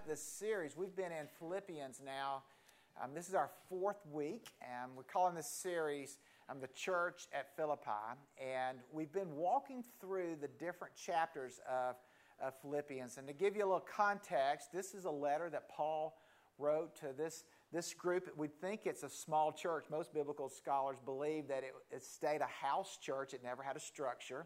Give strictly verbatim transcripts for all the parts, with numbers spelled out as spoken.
up this series. We've been in Philippians now. Um, this is our fourth week, and we're calling this series um, The Church at Philippi. And we've been walking through the different chapters of, of Philippians. And to give you a little context, this is a letter that Paul wrote to this, this group. We think it's a small church. Most biblical scholars believe that it, it stayed a house church. It never had a structure.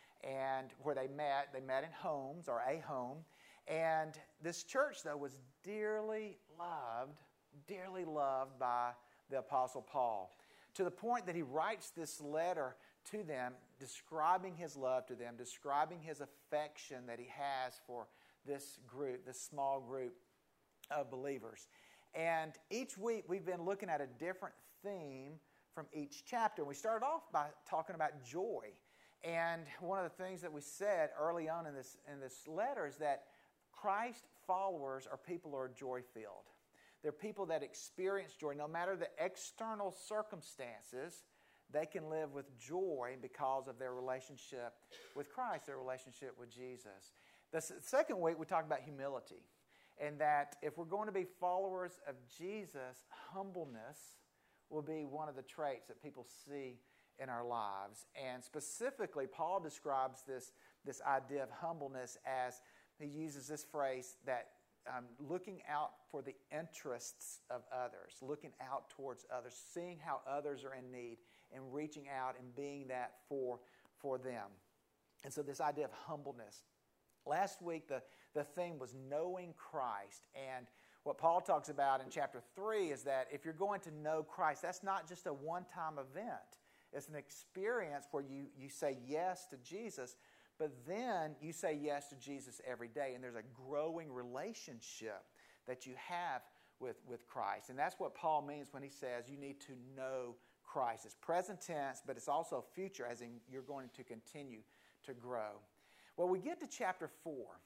And where they met, they met in homes or a home. And this church, though, was dearly loved, dearly loved by the Apostle Paul, to the point that he writes this letter to them, describing his love to them, describing his affection that he has for this group, this small group of believers. And each week we've been looking at a different theme from each chapter. We started off by talking about joy. And one of the things that we said early on in this in this letter is that Christ followers are people who are joy-filled. They're people that experience joy. No matter the external circumstances, they can live with joy because of their relationship with Christ, their relationship with Jesus. The second week, we talked about humility. And that if we're going to be followers of Jesus, humbleness will be one of the traits that people see in our lives. And specifically, Paul describes this, this idea of humbleness as, he uses this phrase that um, looking out for the interests of others, looking out towards others, seeing how others are in need, and reaching out and being that for, for them. And so this idea of humbleness. Last week, the, the theme was knowing Christ. And what Paul talks about in chapter three is that if you're going to know Christ, that's not just a one-time event. It's an experience where you, you say yes to Jesus, but then you say yes to Jesus every day. And there's a growing relationship that you have with, with Christ. And that's what Paul means when he says you need to know Christ. It's present tense, but it's also future, as in you're going to continue to grow. Well, we get to chapter four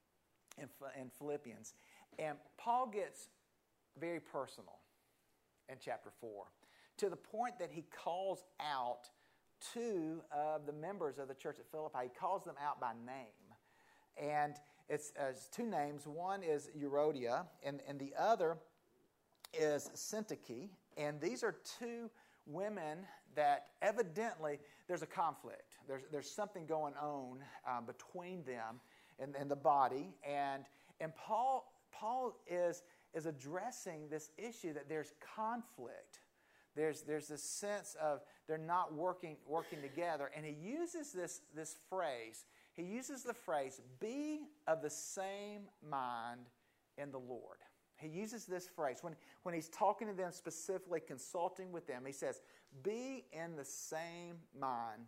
in, in Philippians, and Paul gets very personal in chapter four, to the point that he calls out two of the members of the church at Philippi. He calls them out by name. And it's, uh, it's two names. One is Euodia, and, and the other is Syntyche. And these are two women that evidently there's a conflict. There's there's something going on uh, between them and, and the body. And and Paul Paul is is addressing this issue that there's conflict. There's there's this sense of they're not working working together. And he uses this this phrase. He uses the phrase, "Be of the same mind in the Lord." He uses this phrase. When, when he's talking to them, specifically consulting with them, he says, be in the same mind,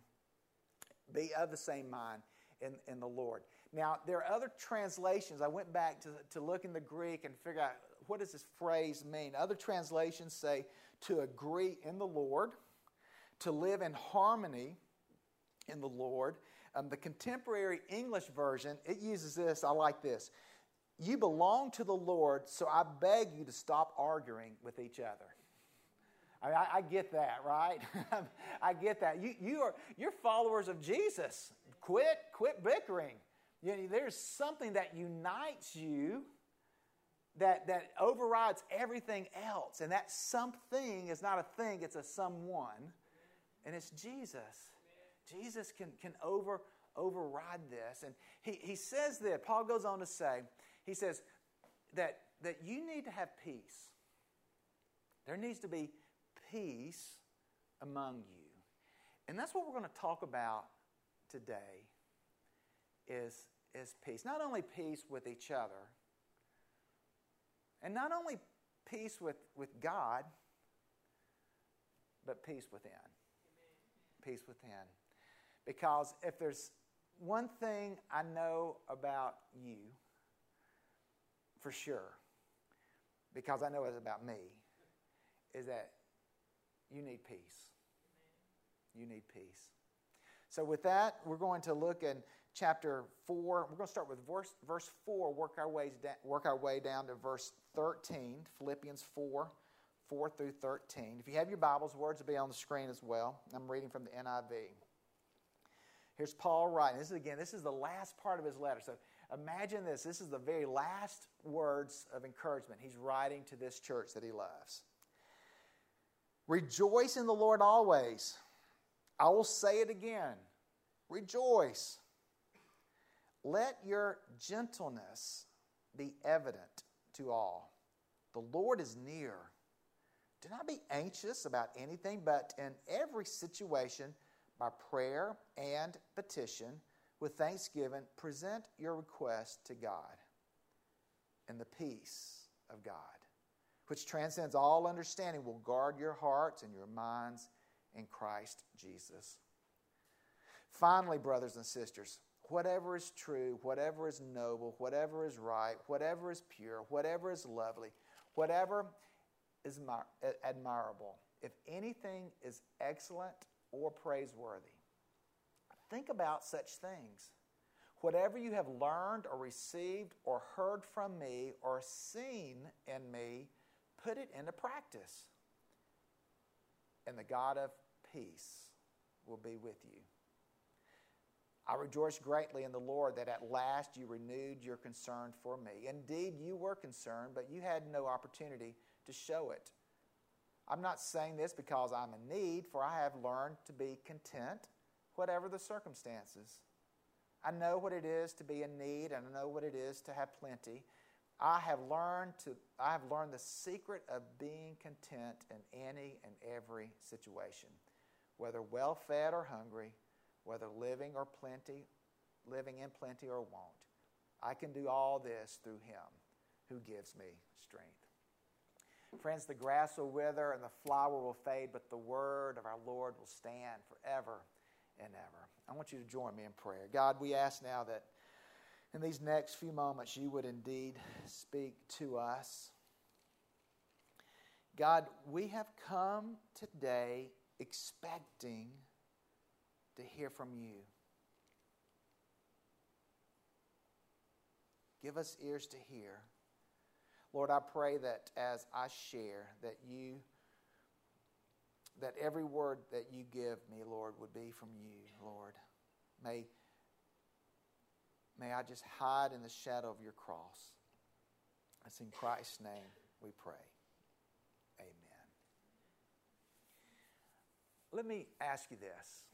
be of the same mind in, in the Lord. Now, there are other translations. I went back to, to look in the Greek and figure out what does this phrase mean. Other translations say to agree in the Lord, to live in harmony in the Lord. Um, the contemporary English version, it uses this. I like this. You belong to the Lord, so I beg you to stop arguing with each other. I, mean, I, I get that, right? I get that. You, you are, you're followers of Jesus. Quit, quit bickering. You know, there's something that unites you that, that overrides everything else. And that something is not a thing, it's a someone. And it's Jesus. Jesus can, can over, override this. And he, he says that, Paul goes on to say, he says that, that you need to have peace. There needs to be peace among you. And that's what we're going to talk about today is, is peace. Not only peace with each other, and not only peace with, with God, but peace within. Amen. Peace within. Because if there's one thing I know about you, for sure, because I know it's about me, is that you need peace. You need peace. So with that, we're going to look in chapter four. We're going to start with verse, verse four, work our, ways da- work our way down to verse thirteen, Philippians four, four through thirteen. If you have your Bibles, words will be on the screen as well. I'm reading from the N I V. Here's Paul writing. This is again, this is the last part of his letter. So Imagine this. This is the very last words of encouragement he's writing to this church that he loves. Rejoice in the Lord always. I will say it again. Rejoice. Let your gentleness be evident to all. The Lord is near. Do not be anxious about anything, but in every situation, by prayer and petition, with thanksgiving, present your request to God. And the peace of God, which transcends all understanding, will guard your hearts and your minds in Christ Jesus. Finally, brothers and sisters, whatever is true, whatever is noble, whatever is right, whatever is pure, whatever is lovely, whatever is admirable, if anything is excellent or praiseworthy, think about such things. Whatever you have learned or received or heard from me or seen in me, put it into practice. And the God of peace will be with you. I rejoice greatly in the Lord that at last you renewed your concern for me. Indeed, you were concerned, but you had no opportunity to show it. I'm not saying this because I'm in need, for I have learned to be content, whatever the circumstances. I know what it is to be in need, and I know what it is to have plenty. I have learned to I have learned the secret of being content in any and every situation, whether well-fed or hungry, whether living or plenty, living in plenty or want. I can do all this through Him who gives me strength. Friends, the grass will wither and the flower will fade, but the word of our Lord will stand forever and ever. I want you to join me in prayer. God, we ask now that in these next few moments you would indeed speak to us. God, we have come today expecting to hear from you. Give us ears to hear. Lord, I pray that as I share, that you, that every word that you give me, Lord, would be from you, Lord. May, may I just hide in the shadow of your cross. It's in Christ's name we pray. Amen. Let me ask you this.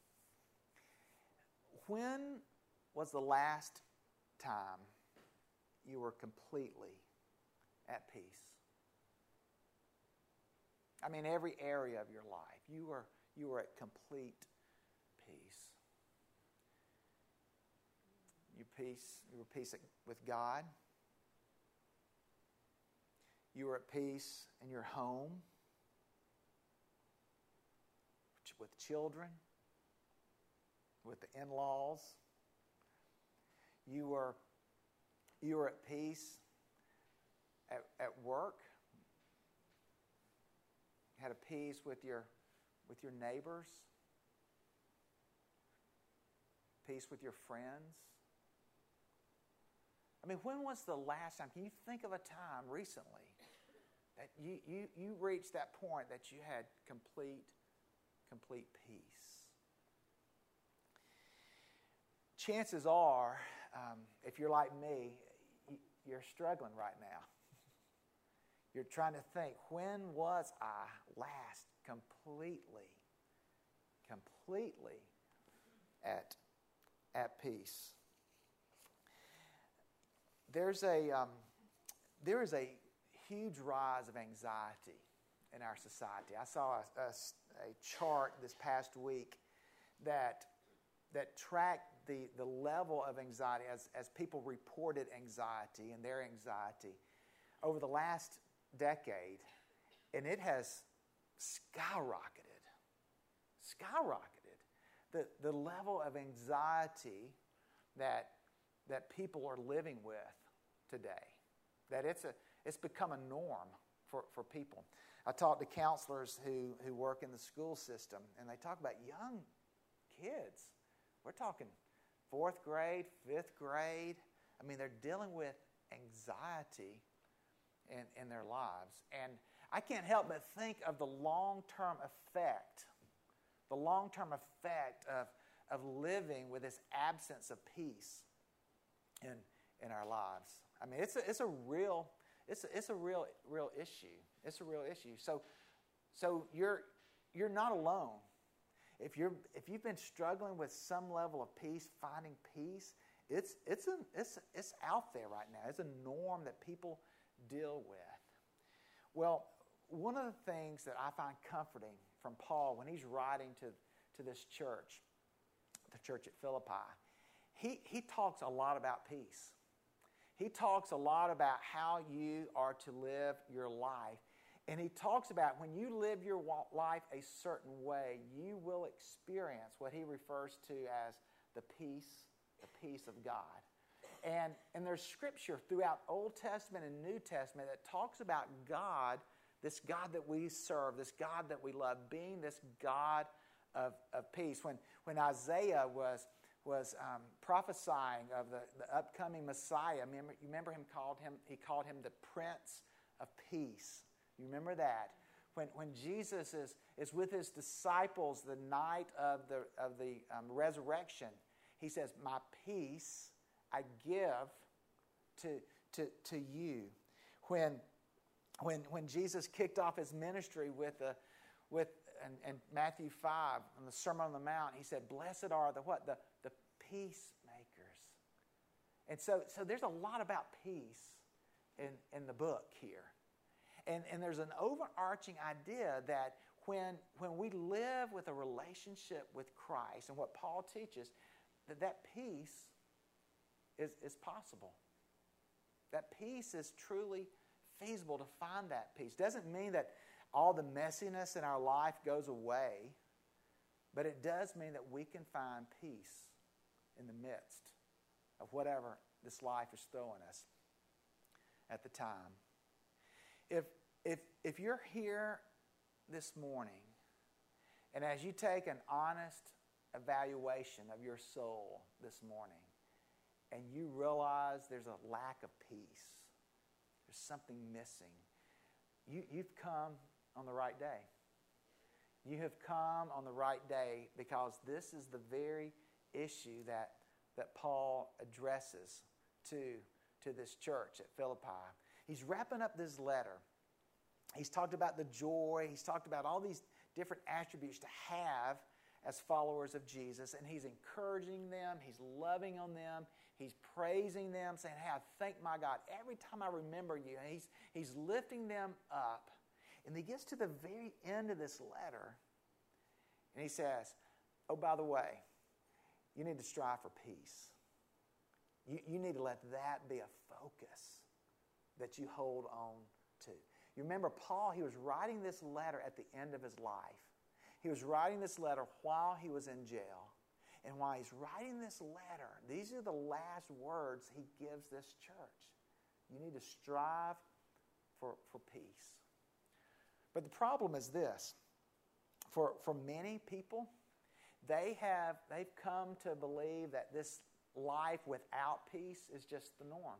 When was the last time you were completely at peace? I mean, every area of your life, you were you were at complete peace. You peace, you were at peace with God. You were at peace in your home, with children, with the in-laws. You were you were at peace at, at work. You had a peace with your with your neighbors. Peace with your friends. I mean, when was the last time? Can you think of a time recently that you, you, you reached that point that you had complete, complete peace? Chances are, um, if you're like me, you're struggling right now. You're trying to think, when was I last completely, completely at, at peace? There's a, um, there is a huge rise of anxiety in our society. I saw a, a, a chart this past week that that tracked the, the level of anxiety as, as people reported anxiety and their anxiety over the last decade, and it has skyrocketed. Skyrocketed. The, the level of anxiety that, that people are living with today, that it's, a, it's become a norm for, for people. I talk to counselors who, who work in the school system, and they talk about young kids. We're talking fourth grade, fifth grade. I mean, they're dealing with anxiety in, in their lives. And I can't help but think of the long-term effect, the long-term effect of, of living with this absence of peace in in our lives. I mean, it's a, it's a real it's a, it's a real real issue. It's a real issue. So so you're you're not alone. If you're if you've been struggling with some level of peace, finding peace, it's it's a, it's it's out there right now. It's a norm that people deal with. Well, one of the things that I find comforting from Paul when he's writing to, to this church, the church at Philippi, he, he talks a lot about peace. He talks a lot about how you are to live your life. And he talks about when you live your life a certain way, you will experience what he refers to as the peace, the peace of God. And, and there's scripture throughout Old Testament and New Testament that talks about God, this God that we serve, this God that we love, being this God of, of peace. When, when Isaiah was, was um, prophesying of the, the upcoming Messiah, remember, you remember him called him, he called him the Prince of Peace. You remember that? When, when Jesus is, is with his disciples the night of the, of the um, resurrection, he says, my peace I give to, to, to you. When, when, when Jesus kicked off his ministry with, the, with in, in Matthew five, on the Sermon on the Mount, he said, blessed are the what? The, the peacemakers. And so, so there's a lot about peace in, in the book here. And, and there's an overarching idea that when, when we live with a relationship with Christ, and what Paul teaches, that that peace is, is possible. That peace is truly feasible to find that peace. Doesn't mean that all the messiness in our life goes away, but it does mean that we can find peace in the midst of whatever this life is throwing us at the time. If, if, if you're here this morning, and as you take an honest evaluation of your soul this morning, and you realize there's a lack of peace, there's something missing, you, you've come on the right day. You have come on the right day because this is the very issue that, that Paul addresses to, to this church at Philippi. He's wrapping up this letter. He's talked about the joy. He's talked about all these different attributes to have as followers of Jesus, and he's encouraging them. He's loving on them. He's praising them, saying, hey, I thank my God every time I remember you. And he's, he's lifting them up. And he gets to the very end of this letter, and he says, oh, by the way, you need to strive for peace. You, you need to let that be a focus that you hold on to. You remember Paul, he was writing this letter at the end of his life. He was writing this letter while he was in jail. And while he's writing this letter, these are the last words he gives this church. You need to strive for, for peace. But the problem is this. For, for many people, they have, they've come to believe that this life without peace is just the norm.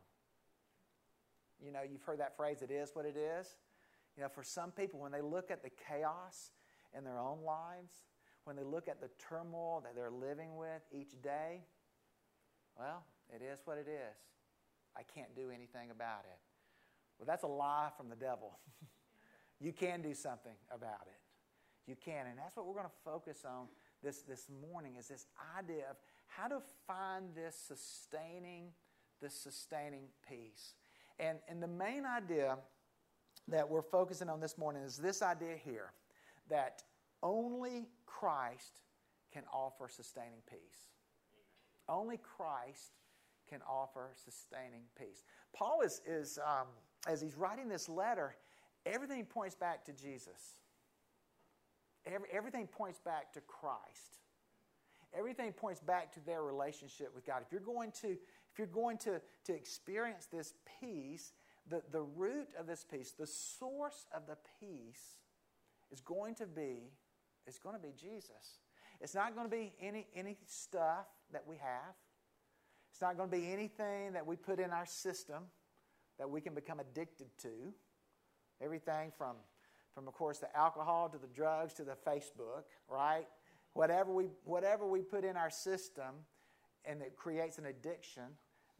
You know, you've heard that phrase, it is what it is. You know, for some people, when they look at the chaos in their own lives, when they look at the turmoil that they're living with each day, well, it is what it is. I can't do anything about it. Well, that's a lie from the devil. You can do something about it. You can, and that's what we're going to focus on this, this morning, is this idea of how to find this sustaining, this sustaining peace. And, and the main idea that we're focusing on this morning is this idea here, that only Christ can offer sustaining peace. Only Christ can offer sustaining peace. Paul is, is um, as he's writing this letter, everything points back to Jesus. Every, everything points back to Christ. Everything points back to their relationship with God. If you're going to, if you're going to, to experience this peace, the, the root of this peace, the source of the peace is going to be, is going to be Jesus. It's not going to be any, any stuff that we have. It's not going to be anything that we put in our system that we can become addicted to. Everything from, from of course, the alcohol to the drugs to the Facebook, right? Whatever we, whatever we put in our system and it creates an addiction,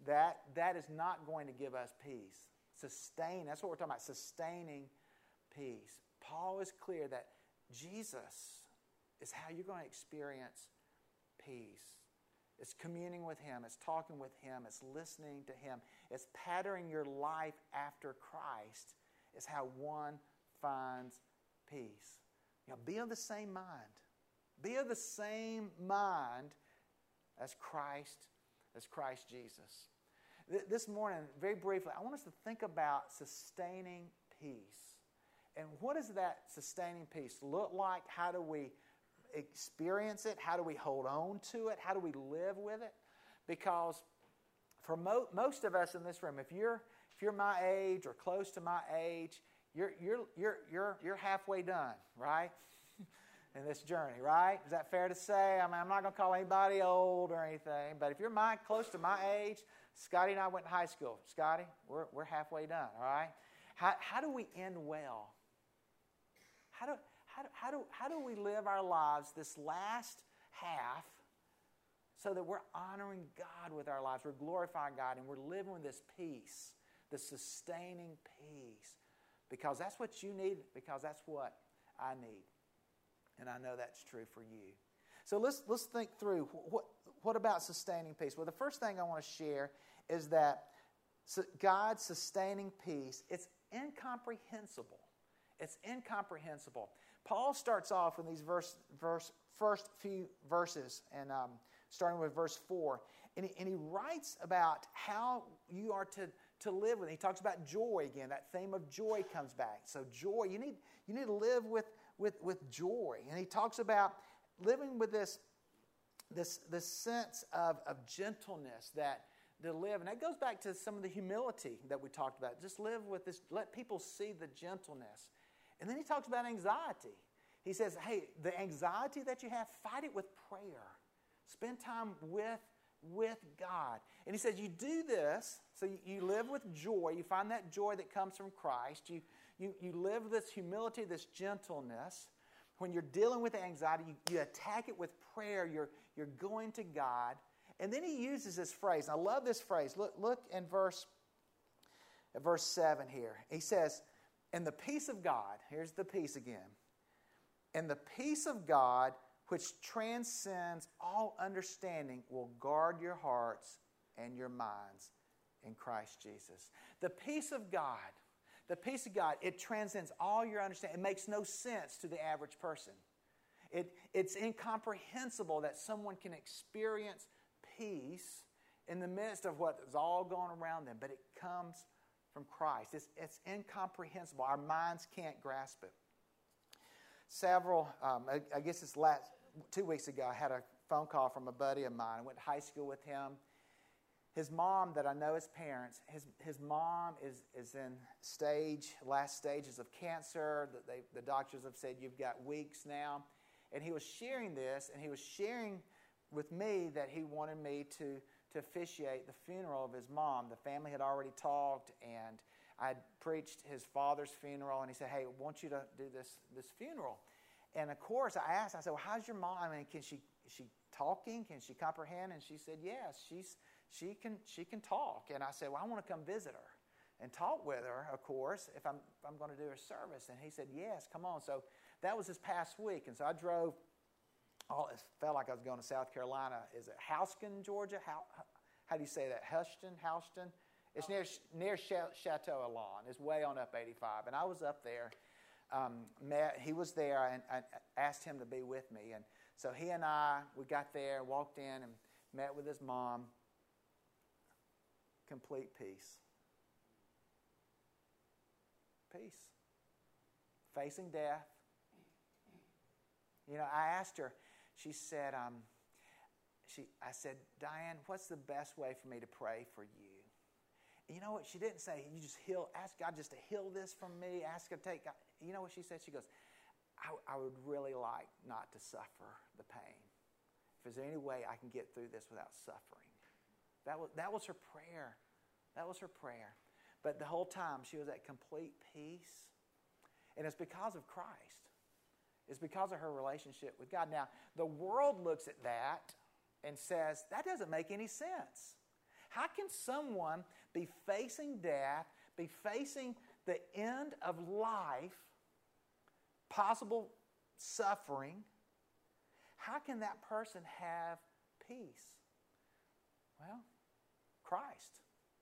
that, that is not going to give us peace. Sustain, that's what we're talking about, sustaining peace. Paul is clear that Jesus is how you're going to experience peace. It's communing with Him. It's talking with Him. It's listening to Him. It's patterning your life after Christ is how one finds peace. You know, be of the same mind. Be of the same mind as Christ, as Christ Jesus. Th- this morning, very briefly, I want us to think about sustaining peace. And what does that sustaining peace look like? How do we experience it? How do we hold on to it? How do we live with it? Because for mo- most of us in this room, if you're if you're my age or close to my age, you're you're you're you're you're halfway done, right? In this journey, right? Is that fair to say? I mean, I'm not going to call anybody old or anything, but if you're my close to my age, Scotty and I went to high school. Scotty, we're we're halfway done, all right? How how do we end well? How do How do, how, do, how do we live our lives this last half so that we're honoring God with our lives, we're glorifying God, and we're living with this peace, this sustaining peace? Because that's what you need, because that's what I need. And I know that's true for you. So let's, let's think through, what, what about sustaining peace? Well, the first thing I want to share is that God's sustaining peace, it's incomprehensible. It's incomprehensible. Paul starts off in these verse, verse, first few verses, and um, starting with verse four, and he, and he writes about how you are to, to live with it. He talks about joy again. That theme of joy comes back. So joy, you need you need to live with, with, with joy. And he talks about living with this, this, this sense of, of gentleness that to live. And that goes back to some of the humility that we talked about. Just live with this, let people see the gentleness. And then he talks about anxiety. He says, hey, the anxiety that you have, fight it with prayer. Spend time with, with God. And he says, you do this, so you, you live with joy. You find that joy that comes from Christ. You, you, you live this humility, this gentleness. When you're dealing with anxiety, you, you attack it with prayer. You're, you're going to God. And then he uses this phrase. And I love this phrase. Look, look in verse, at verse seven here. He says, and the peace of God, here's the peace again, and the peace of God, which transcends all understanding, will guard your hearts and your minds in Christ Jesus. The peace of God, the peace of God, it transcends all your understanding. It makes no sense to the average person. It, it's incomprehensible that someone can experience peace in the midst of what is all going around them, but it comes from Christ. It's, it's incomprehensible. Our minds can't grasp it. Several, um, I, I guess it's last, two weeks ago, I had a phone call from a buddy of mine. I went to high school with him. His mom, that I know his parents, his, his mom is, is in stage, last stages of cancer. That they, the doctors have said, you've got weeks now. And he was sharing this, and he was sharing with me that he wanted me to to officiate the funeral of his mom. The family had already talked, and I had preached his father's funeral, and he said, hey, I want you to do this, this funeral. And of course, I asked, I said, well, how's your mom? I mean, can she, is she talking? Can she comprehend? And she said, yes, she's, she can she can talk. And I said, well, I want to come visit her and talk with her, of course, if I'm, if I'm going to do her service. And he said, yes, come on. So that was this past week. And so I drove. Oh, it felt like I was going to South Carolina. Is it Houston, Georgia? How, how do you say that? Houston, Houston? It's near near Chateau Alon. It's way on up eighty-five. And I was up there. Um, met, he was there, and I asked him to be with me. And so he and I, we got there, walked in, and met with his mom. Complete peace. Peace. Facing death. You know, I asked her, she said, um, she, I said, Diane, what's the best way for me to pray for you? And you know what? She didn't say, you just heal, ask God just to heal this from me, ask her to take God. You know what she said? She goes, I, I would really like not to suffer the pain. If there's any way I can get through this without suffering. That was, that was her prayer. That was her prayer. But the whole time, she was at complete peace. And it's because of Christ. It's because of her relationship with God. Now, the world looks at that and says, that doesn't make any sense. How can someone be facing death, be facing the end of life, possible suffering? How can that person have peace? Well, Christ.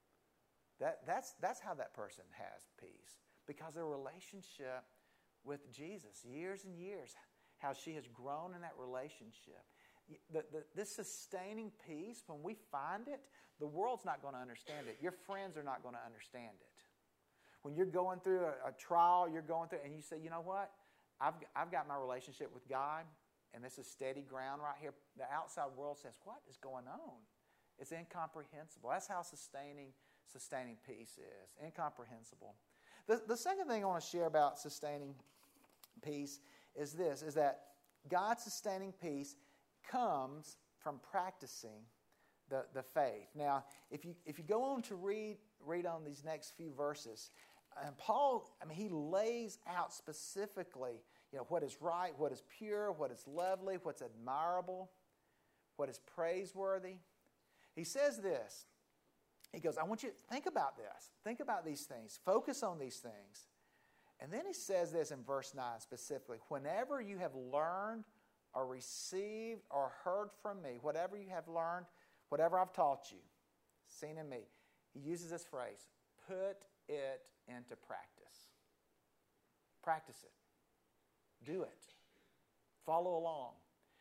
That, that's, that's how that person has peace. Because their relationship with Jesus, years and years, how she has grown in that relationship. The, the, this sustaining peace, when we find it, the world's not going to understand it. Your friends are not going to understand it. When you're going through a, a trial, you're going through, and you say, you know what? I've, I've got my relationship with God, and this is steady ground right here. The outside world says, what is going on? It's incomprehensible. That's how sustaining sustaining peace is. Incomprehensible. The, the second thing I want to share about sustaining peace is this, is that God's sustaining peace comes from practicing the, the faith. Now, if you if you go on to read read on these next few verses, and Paul, I mean, he lays out specifically, you know, what is right, what is pure, what is lovely, what's admirable, what is praiseworthy. He says this. He goes, I want you to think about this. Think about these things. Focus on these things. And then he says this in verse nine specifically. Whenever you have learned or received or heard from me, whatever you have learned, whatever I've taught you, seen in me, he uses this phrase, put it into practice. Practice it. Do it. Follow along.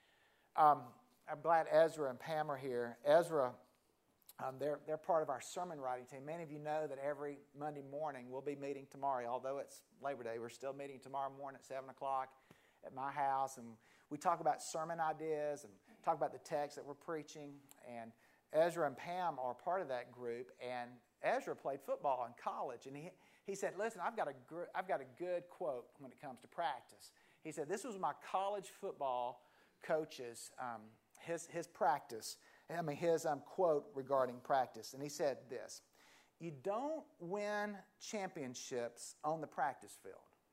Um, I'm glad Ezra and Pam are here. Ezra, um, they're, they're part of our sermon writing team. Many of you know that every Monday morning we'll be meeting tomorrow. Although it's Labor Day, we're still meeting tomorrow morning at seven o'clock at my house. And we talk about sermon ideas and talk about the text that we're preaching. And Ezra and Pam are part of that group. And Ezra played football in college. And he, he said, listen, I've got, a gr- I've got a good quote when it comes to practice. He said, this was my college football coach's um, his, his practice. I mean, his um, quote regarding practice. And he said this, you don't win championships on the practice field,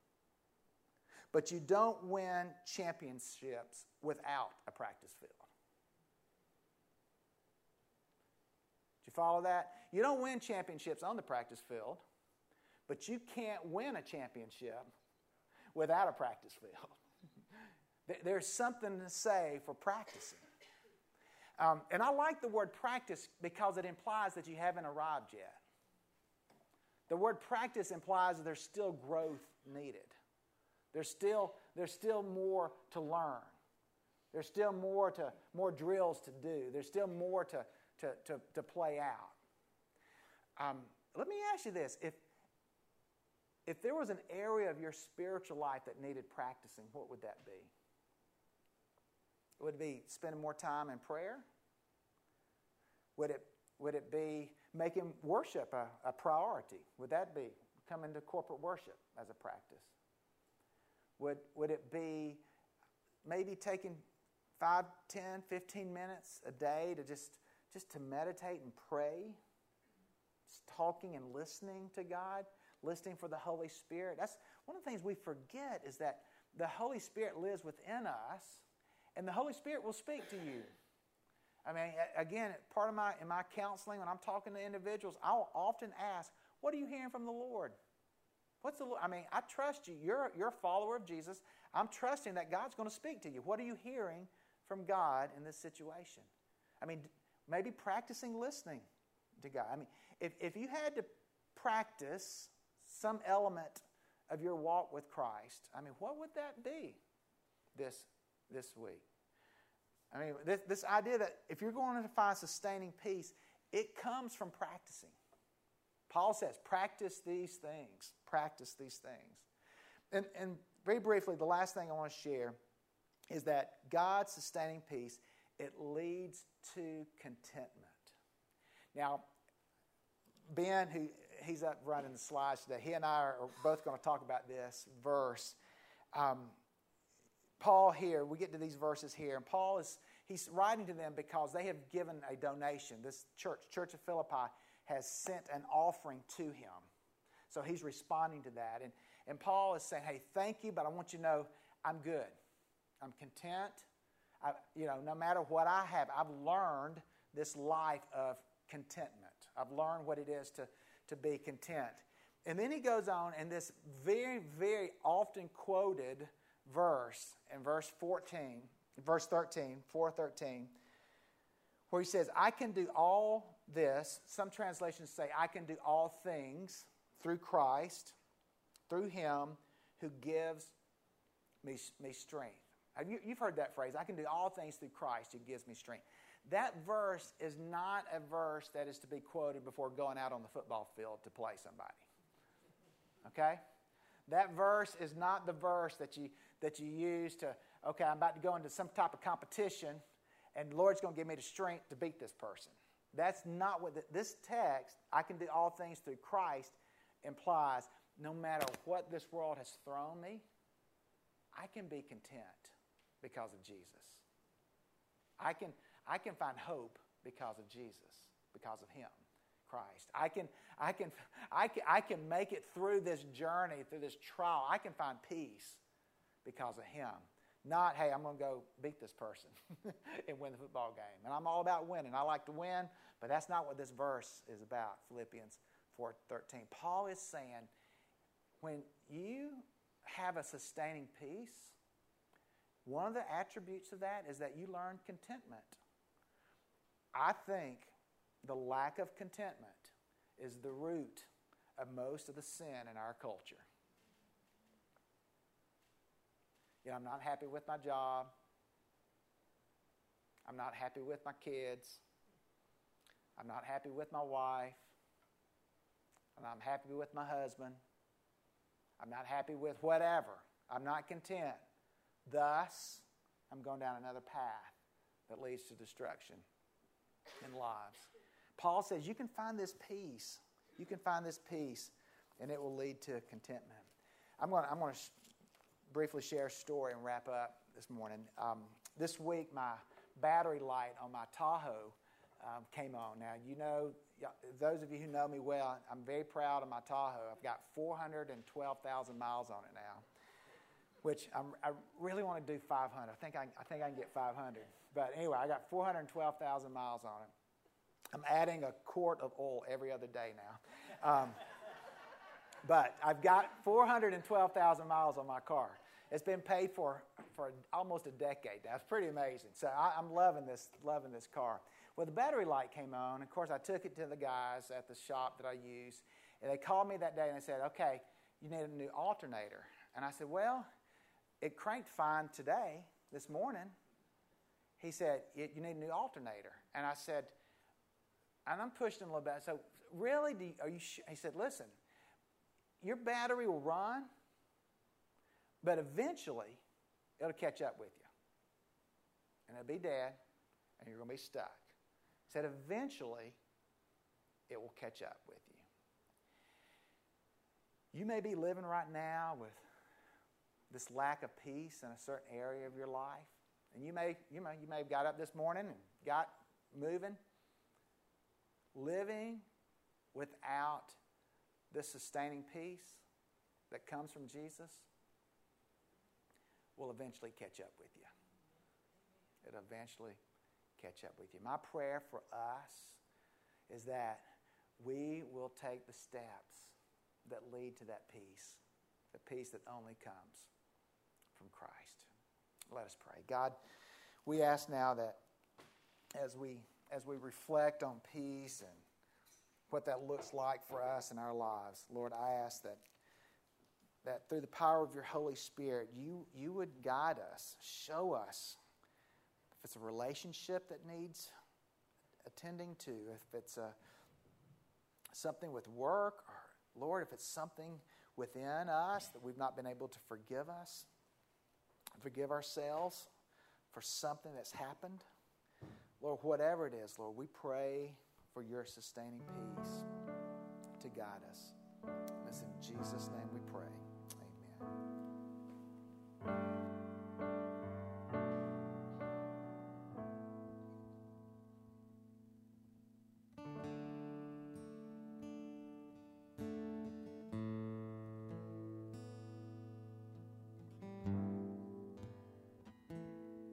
but you don't win championships without a practice field. Did you follow that? You don't win championships on the practice field, but you can't win a championship without a practice field. There's something to say for practicing. Um, and I like the word practice because it implies that you haven't arrived yet. The word practice implies that there's still growth needed. There's still, there's still more to learn. There's still more to more drills to do. There's still more to, to, to, to play out. Um, let me ask you this. If, if there was an area of your spiritual life that needed practicing, what would that be? Would it be spending more time in prayer? Would it, would it be making worship a, a priority? Would that be coming to corporate worship as a practice? Would, would it be maybe taking five, ten, fifteen minutes a day to just, just to meditate and pray? Just talking and listening to God? Listening for the Holy Spirit? That's one of the things we forget, is that the Holy Spirit lives within us. And the Holy Spirit will speak to you. I mean, again, part of my in my counseling, when I'm talking to individuals, I'll often ask, what are you hearing from the Lord? What's the Lord? I mean, I trust you. You're, you're a follower of Jesus. I'm trusting that God's going to speak to you. What are you hearing from God in this situation? I mean, maybe practicing listening to God. I mean, if, if you had to practice some element of your walk with Christ, I mean, what would that be this this week? I mean, this, this idea that if you're going to find sustaining peace, it comes from practicing. Paul says, practice these things. Practice these things. And, and very briefly, the last thing I want to share is that God's sustaining peace, it leads to contentment. Now, Ben, who he's up running the slides today, he and I are both going to talk about this verse. Um, Paul here, we get to these verses here, and Paul is, he's writing to them because they have given a donation. This church, Church of Philippi, has sent an offering to him. So he's responding to that. And, and Paul is saying, hey, thank you, but I want you to know I'm good. I'm content. I, you know, no matter what I have, I've learned this life of contentment. I've learned what it is to, to be content. And then he goes on in this very, very often quoted verse, in verse fourteen, verse thirteen, four thirteen, where he says, I can do all this. Some translations say, I can do all things through Christ, through him who gives me, me strength. Have you, you've heard that phrase, I can do all things through Christ who gives me strength. That verse is not a verse that is to be quoted before going out on the football field to play somebody. Okay? That verse is not the verse that you that you use to, okay, I'm about to go into some type of competition, and the Lord's going to give me the strength to beat this person. That's not what the, this text, I can do all things through Christ, implies. No matter what this world has thrown me, I can be content because of Jesus. I can I can find hope because of Jesus, because of him, Christ. I can I can I can I can make it through this journey, through this trial. I can find peace because of him. Not, hey, I'm going to go beat this person and win the football game. And I'm all about winning. I like to win, but that's not what this verse is about, Philippians four thirteen. Paul is saying, when you have a sustaining peace, one of the attributes of that is that you learn contentment. I think the lack of contentment is the root of most of the sin in our culture. You know, I'm not happy with my job. I'm not happy with my kids. I'm not happy with my wife. I'm not happy with my husband. I'm not happy with whatever. I'm not content. Thus, I'm going down another path that leads to destruction in lives. Paul says you can find this peace. You can find this peace, and it will lead to contentment. I'm going to, I'm going to sh- briefly share a story and wrap up this morning. Um, this week, my battery light on my Tahoe um, came on. Now, you know, those of you who know me well, I'm very proud of my Tahoe. I've got four hundred twelve thousand miles on it now, which I'm, I really want to do five hundred. I think I, I think I can get five hundred. But anyway, I got four hundred twelve thousand miles on it. I'm adding a quart of oil every other day now. Um, but I've got four hundred twelve thousand miles on my car. It's been paid for for almost a decade now. It's pretty amazing. So I, I'm loving this, loving this car. Well, the battery light came on. Of course, I took it to the guys at the shop that I use, and they called me that day and they said, okay, you need a new alternator. And I said, well, it cranked fine today, this morning. He said, you need a new alternator. And I said, and I'm pushing him a little bit. So, really, do you, are you sh-? He said, listen, your battery will run, but eventually it'll catch up with you. And it'll be dead, and you're going to be stuck. He said, eventually it will catch up with you. You may be living right now with this lack of peace in a certain area of your life. And you may, you may, you may have got up this morning and got moving. Living without this sustaining peace that comes from Jesus will eventually catch up with you. It'll eventually catch up with you. My prayer for us is that we will take the steps that lead to that peace, the peace that only comes from Christ. Let us pray. God, we ask now that as we as we reflect on peace and what that looks like for us in our lives, Lord, I ask that that through the power of your Holy Spirit, you, you would guide us, show us if it's a relationship that needs attending to, if it's a, something with work, or, Lord, if it's something within us that we've not been able to forgive us, forgive ourselves for something that's happened. Lord, whatever it is, Lord, we pray for your sustaining peace to guide us. And it's in Jesus' name we pray. Amen.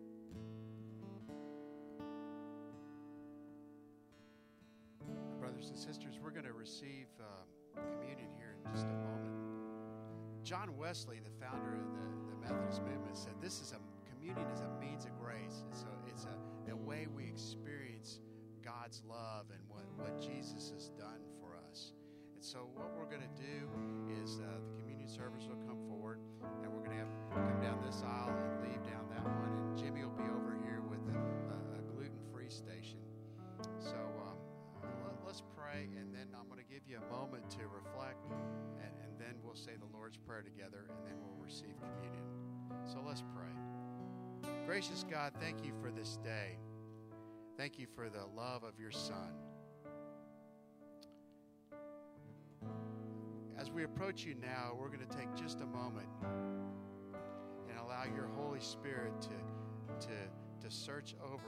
Brothers and sisters, we're going to receive um, communion here in just a moment. John Wesley, the founder of the, the Methodist movement, said this is a communion is a means of grace. It's a, it's a, a way we experience God's love and what, what Jesus has done for us. And so what we're going to do is uh, the communion servers will come forward, and we're going to have come down this aisle and leave down that one, and Jimmy will be over here with a, a, a gluten-free station. So um, let, let's pray, and then I'm going to give you a moment to reflect, and, and then we'll say the Lord's Prayer together, and then we'll receive communion. So let's pray. Gracious God, thank you for this day. Thank you for the love of your Son. As we approach you now, we're going to take just a moment and allow your Holy Spirit to, to, to search over